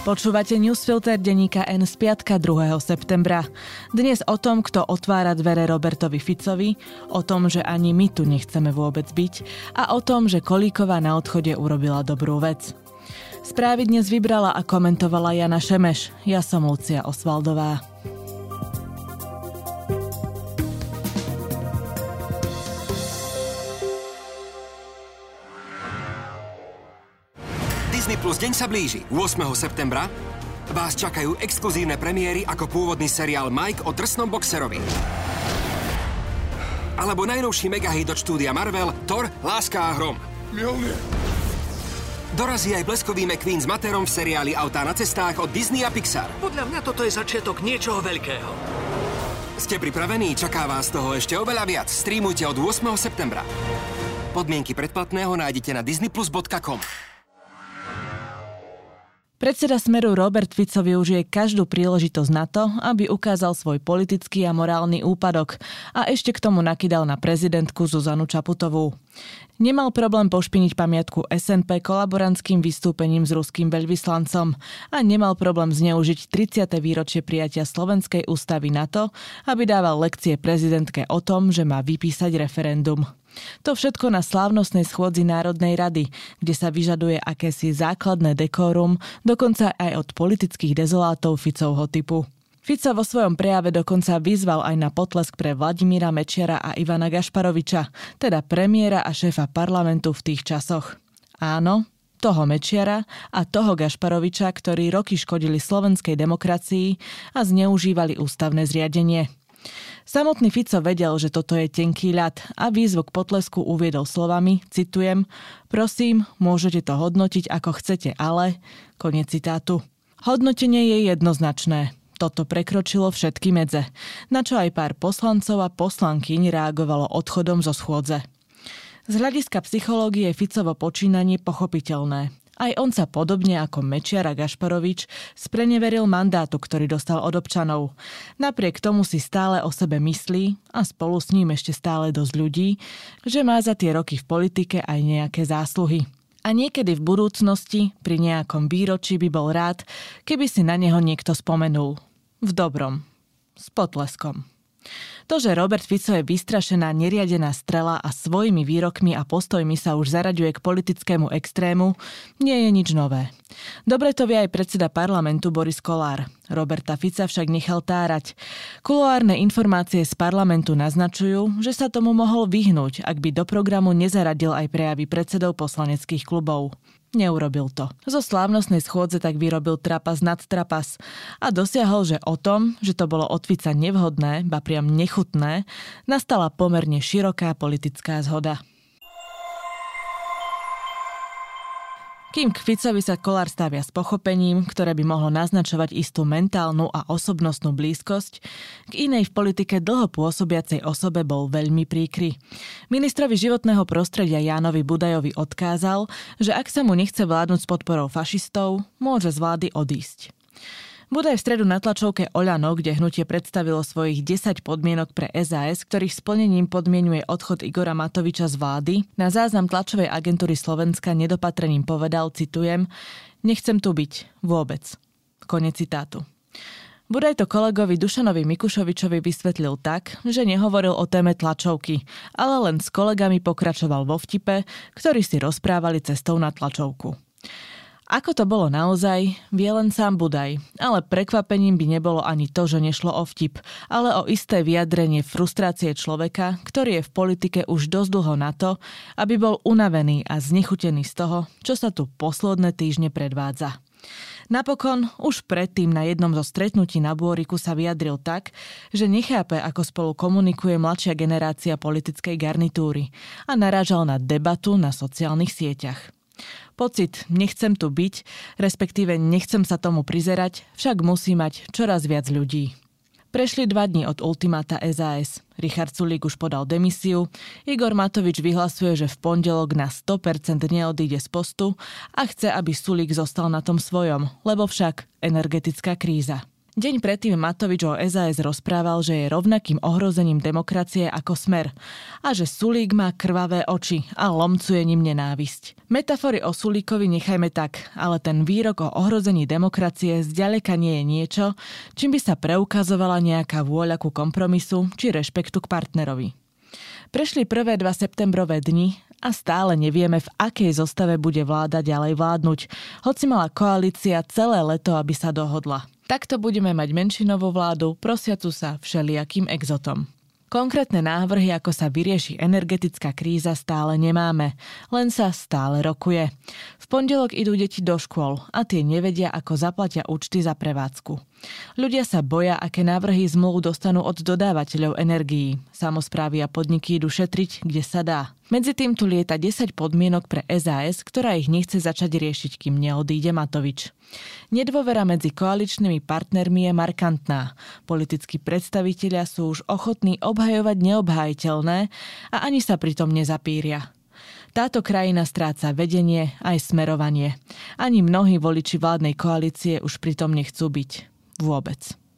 Počúvate newsfilter denníka N z piatka 2. septembra. Dnes o tom, kto otvára dvere Robertovi Ficovi, o tom, že ani my tu nechceme vôbec byť a o tom, že Kolíková na odchode urobila dobrú vec. Správy dnes vybrala a komentovala Jana Šemeš. Ja som Lucia Osvaldová. Disney Plus deň sa blíži. 8. septembra vás čakajú exkluzívne premiéry ako pôvodný seriál Mike o drsnom boxerovi. Alebo najnovší megahit od štúdia Marvel Thor, Láska a hrom. Mjolnir. Dorazí aj bleskový McQueen s Materom v seriáli Autá na cestách od Disney a Pixar. Podľa mňa toto je začiatok niečoho veľkého. Ste pripravení? Čaká vás toho ešte oveľa viac. Streamujte od 8. septembra. Podmienky predplatného nájdete na disneyplus.com. Predseda Smeru Robert Fico využije každú príležitosť na to, aby ukázal svoj politický a morálny úpadok a ešte k tomu nakydal na prezidentku Zuzanu Čaputovú. Nemal problém pošpiniť pamiatku SNP kolaborantským vystúpením s ruským veľvyslancom a nemal problém zneužiť 30. výročie prijatia Slovenskej ústavy na to, aby dával lekcie prezidentke o tom, že má vypísať referendum. To všetko na slávnostnej schôdzi Národnej rady, kde sa vyžaduje akési základné dekórum, dokonca aj od politických dezolátov Ficovho typu. Fico vo svojom prejave dokonca vyzval aj na potlesk pre Vladimíra Mečiara a Ivana Gašparoviča, teda premiéra a šéfa parlamentu v tých časoch. Áno, toho Mečiara a toho Gašparoviča, ktorí roky škodili slovenskej demokracii a zneužívali ústavné zriadenie. Samotný Fico vedel, že toto je tenký ľad a výzvu k potlesku uviedol slovami, citujem, prosím, môžete to hodnotiť ako chcete, ale... Koniec citátu. Hodnotenie je jednoznačné. Toto prekročilo všetky medze, na čo aj pár poslancov a poslankyň reagovalo odchodom zo schôdze. Z hľadiska psychológie Ficovo počínanie pochopiteľné. Aj on sa podobne ako Mečiar a Gašparovič spreneveril mandátu, ktorý dostal od občanov. Napriek tomu si stále o sebe myslí a spolu s ním ešte stále dosť ľudí, že má za tie roky v politike aj nejaké zásluhy. A niekedy v budúcnosti, pri nejakom výročí by bol rád, keby si na neho niekto spomenul. V dobrom. S potleskom. To, že Robert Fico je vystrašená, neriadená strela a svojimi výrokmi a postojmi sa už zaraďuje k politickému extrému, nie je nič nové. Dobre to vie aj predseda parlamentu Boris Kollár. Roberta Fica však nechal tárať. Kuloárne informácie z parlamentu naznačujú, že sa tomu mohol vyhnúť, ak by do programu nezaradil aj prejavy predsedov poslaneckých klubov. Neurobil to. Zo slávnostnej schôdze tak vyrobil trapas nad trapas a dosiahol, že o tom, že to bolo od Fica nevhodné, ba priam nechutné, nastala pomerne široká politická zhoda. Kým k Ficovi sa Kollár stavia s pochopením, ktoré by mohlo naznačovať istú mentálnu a osobnostnú blízkosť, k inej v politike dlho pôsobiacej osobe bol veľmi príkry. Ministrovi životného prostredia Jánovi Budajovi odkázal, že ak sa mu nechce vládnuť s podporou fašistov, môže z vlády odísť. Budaj v stredu na tlačovke Oľano, kde hnutie predstavilo svojich 10 podmienok pre SAS, ktorých splnením podmienuje odchod Igora Matoviča z vlády, na záznam tlačovej agentúry Slovenska nedopatrením povedal, citujem, nechcem tu byť. Vôbec. Koniec citátu. Budaj to kolegovi Dušanovi Mikušovičovi vysvetlil tak, že nehovoril o téme tlačovky, ale len s kolegami pokračoval vo vtipe, ktorí si rozprávali cestou na tlačovku. Ako to bolo naozaj, vie len sám Budaj, ale prekvapením by nebolo ani to, že nešlo o vtip, ale o isté vyjadrenie frustrácie človeka, ktorý je v politike už dosť dlho na to, aby bol unavený a znechutený z toho, čo sa tu posledné týždne predvádza. Napokon, už predtým na jednom zo stretnutí na Bôriku sa vyjadril tak, že nechápe, ako spolu komunikuje mladšia generácia politickej garnitúry a narážal na debatu na sociálnych sieťach. Pocit nechcem tu byť, respektíve nechcem sa tomu prizerať, však musí mať čoraz viac ľudí. Prešli 2 dni od ultimáta SAS. Richard Sulík už podal demisiu, Igor Matovič vyhlasuje, že v pondelok na 100% neodíde z postu a chce, aby Sulík zostal na tom svojom, lebo však energetická kríza. Deň predtým Matovič o SAS rozprával, že je rovnakým ohrozením demokracie ako Smer a že Sulík má krvavé oči a lomcuje ním nenávisť. Metafory o Sulíkovi nechajme tak, ale ten výrok o ohrození demokracie zďaleka nie je niečo, čím by sa preukazovala nejaká vôľa ku kompromisu či rešpektu k partnerovi. Prešli prvé 2 septembrové dni a stále nevieme, v akej zostave bude vláda ďalej vládnuť, hoci mala koalícia celé leto, aby sa dohodla. Takto budeme mať menšinovú vládu, prosiacu sa všelijakým exotom. Konkrétne návrhy, ako sa vyrieši energetická kríza, stále nemáme, len sa stále rokuje. V pondelok idú deti do škôl a tie nevedia, ako zaplatia účty za prevádzku. Ľudia sa boja, aké návrhy zmluv dostanú od dodávateľov energií. Samosprávy a podniky idú šetriť, kde sa dá. Medzi tým tu lieta 10 podmienok pre SAS, ktorá ich nechce začať riešiť, kým neodíde Matovič. Nedôvera medzi koaličnými partnermi je markantná. Politickí predstavitelia sú už ochotní obhajovať neobhajiteľné a ani sa pritom nezapíria. Táto krajina stráca vedenie aj smerovanie. Ani mnohí voliči vládnej koalície už pritom nechcú byť. Vôbec.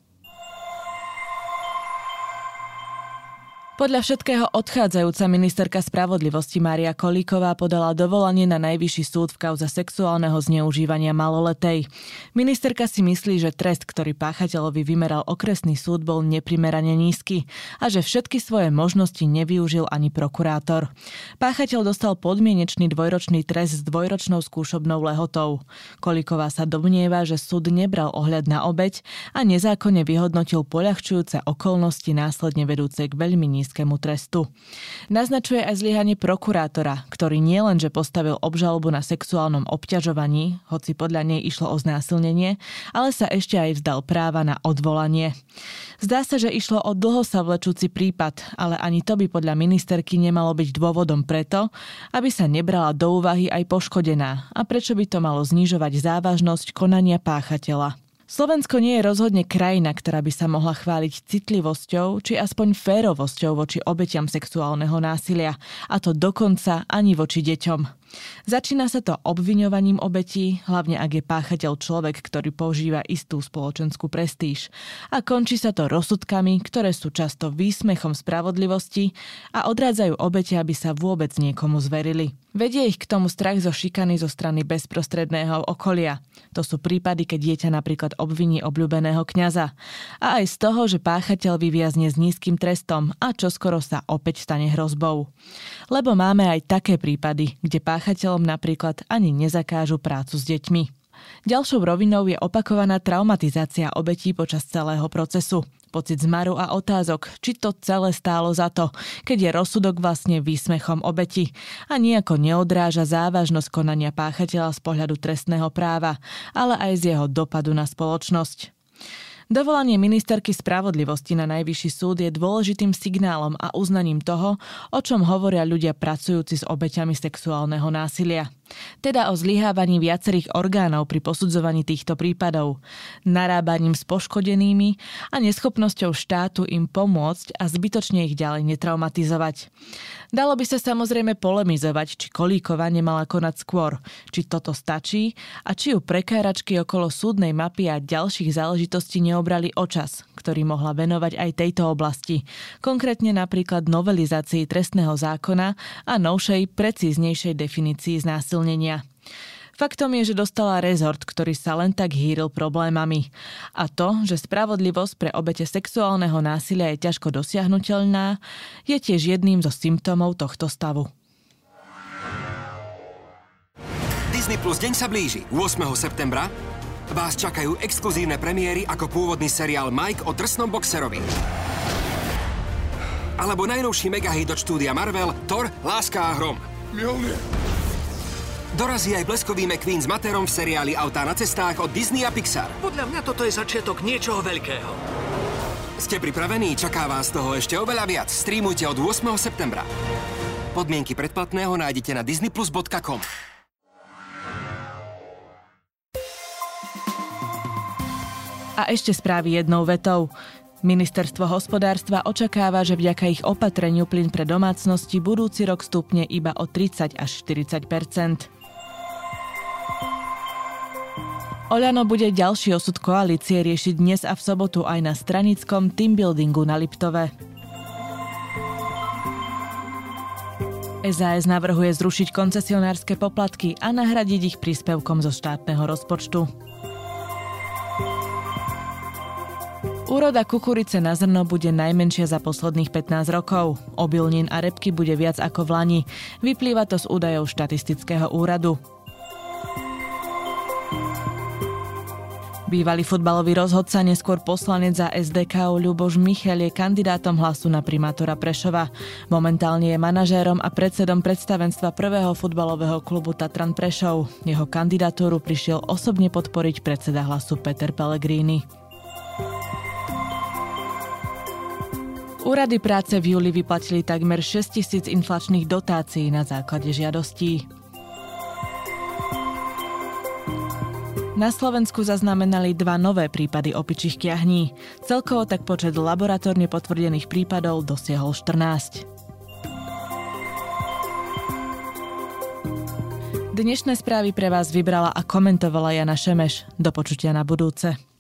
Podľa všetkého odchádzajúca ministerka spravodlivosti Mária Kolíková podala dovolanie na najvyšší súd v kauze sexuálneho zneužívania maloletej. Ministerka si myslí, že trest, ktorý páchateľovi vymeral okresný súd, bol neprimerane nízky a že všetky svoje možnosti nevyužil ani prokurátor. Páchateľ dostal podmienečný 2-ročný trest s 2-ročnou skúšobnou lehotou. Kolíková sa domnieva, že súd nebral ohľad na obeť a nezákonne vyhodnotil poľahčujúce okolnosti následne vedúce k veľmi nízkemu trestu. Naznačuje aj zlyhanie prokurátora, ktorý nielenže postavil obžalobu na sexuálnom obťažovaní, hoci podľa nej išlo o znásilnenie, ale sa ešte aj vzdal práva na odvolanie. Zdá sa, že išlo o dlho sa vlečúci prípad, ale ani to by podľa ministerky nemalo byť dôvodom preto, aby sa nebrala do úvahy aj poškodená a prečo by to malo znižovať závažnosť konania páchateľa. Slovensko nie je rozhodne krajina, ktorá by sa mohla chváliť citlivosťou či aspoň férovosťou voči obetiam sexuálneho násilia, a to dokonca ani voči deťom. Začína sa to obviňovaním obetí, hlavne ak je páchateľ človek, ktorý používa istú spoločenskú prestíž. A končí sa to rozsudkami, ktoré sú často výsmechom spravodlivosti a odrádzajú obete, aby sa vôbec niekomu zverili. Vedie ich k tomu strach zo šikany zo strany bezprostredného okolia. To sú prípady, keď dieťa napríklad obviní obľúbeného kňaza. A aj z toho, že páchateľ vyviazne s nízkym trestom a čoskoro sa opäť stane hrozbou. Lebo máme aj také prípady, kde páchateľom napríklad ani nezakážu prácu s deťmi. Ďalšou rovinou je opakovaná traumatizácia obetí počas celého procesu. Pocit zmaru a otázok, či to celé stálo za to, keď je rozsudok vlastne výsmechom obeti a nejako neodráža závažnosť konania páchateľa z pohľadu trestného práva, ale aj z jeho dopadu na spoločnosť. Dovolanie ministerky spravodlivosti na najvyšší súd je dôležitým signálom a uznaním toho, o čom hovoria ľudia pracujúci s obeťami sexuálneho násilia. Teda o zlyhávaní viacerých orgánov pri posudzovaní týchto prípadov, narábaním s poškodenými a neschopnosťou štátu im pomôcť a zbytočne ich ďalej netraumatizovať. Dalo by sa samozrejme polemizovať, či Kolíková nemala konať skôr, či toto stačí a či ju prekáračky okolo súdnej mapy a ďalších záležitostí neobrali o čas, ktorý mohla venovať aj tejto oblasti, konkrétne napríklad novelizácii trestného zákona a novšej, precíznejšej definícii znásilnenia. Faktom je, že dostala rezort, ktorý sa len tak hýril problémami. A to, že spravodlivosť pre obete sexuálneho násilia je ťažko dosiahnuteľná, je tiež jedným zo symptómov tohto stavu. Disney Plus deň sa blíži. 8. septembra vás čakajú exkluzívne premiéry ako pôvodný seriál Mike o drsnom boxerovi. Alebo najnovší megahit od štúdia Marvel Thor, Láska a hrom. Mjolnir. Dorazí aj bleskový McQueen s Materom v seriáli Autá na cestách od Disney a Pixar. Podľa mňa toto je začiatok niečoho veľkého. Ste pripravení? Čaká vás toho ešte oveľa viac. Streamujte od 8. septembra. Podmienky predplatného nájdete na disneyplus.com. A ešte správy jednou vetou. Ministerstvo hospodárstva očakáva, že vďaka ich opatreniu plyn pre domácnosti budúci rok stupne iba o 30 až 40 %. Oľano bude ďalší osud koalície riešiť dnes a v sobotu aj na stranickom teambuildingu na Liptove. SAS navrhuje zrušiť koncesionárske poplatky a nahradiť ich príspevkom zo štátneho rozpočtu. Úroda kukurice na zrno bude najmenšia za posledných 15 rokov. Obilnín a repky bude viac ako v lani. Vyplýva to z údajov štatistického úradu. Bývalý futbalový rozhodca, neskôr poslanec za SDK Ľuboš Michel je kandidátom Hlasu na primátora Prešova. Momentálne je manažérom a predsedom predstavenstva prvého futbalového klubu Tatran Prešov. Jeho kandidatúru prišiel osobne podporiť predseda Hlasu Peter Pellegrini. Úrady práce v júli vyplatili takmer 6 000 inflačných dotácií na základe žiadostí. Na Slovensku zaznamenali 2 nové prípady opičích kiahní. Celkovo tak počet laboratórne potvrdených prípadov dosiahol 14. Dnešné správy pre vás vybrala a komentovala Jana Šemeš. Do počutia na budúce.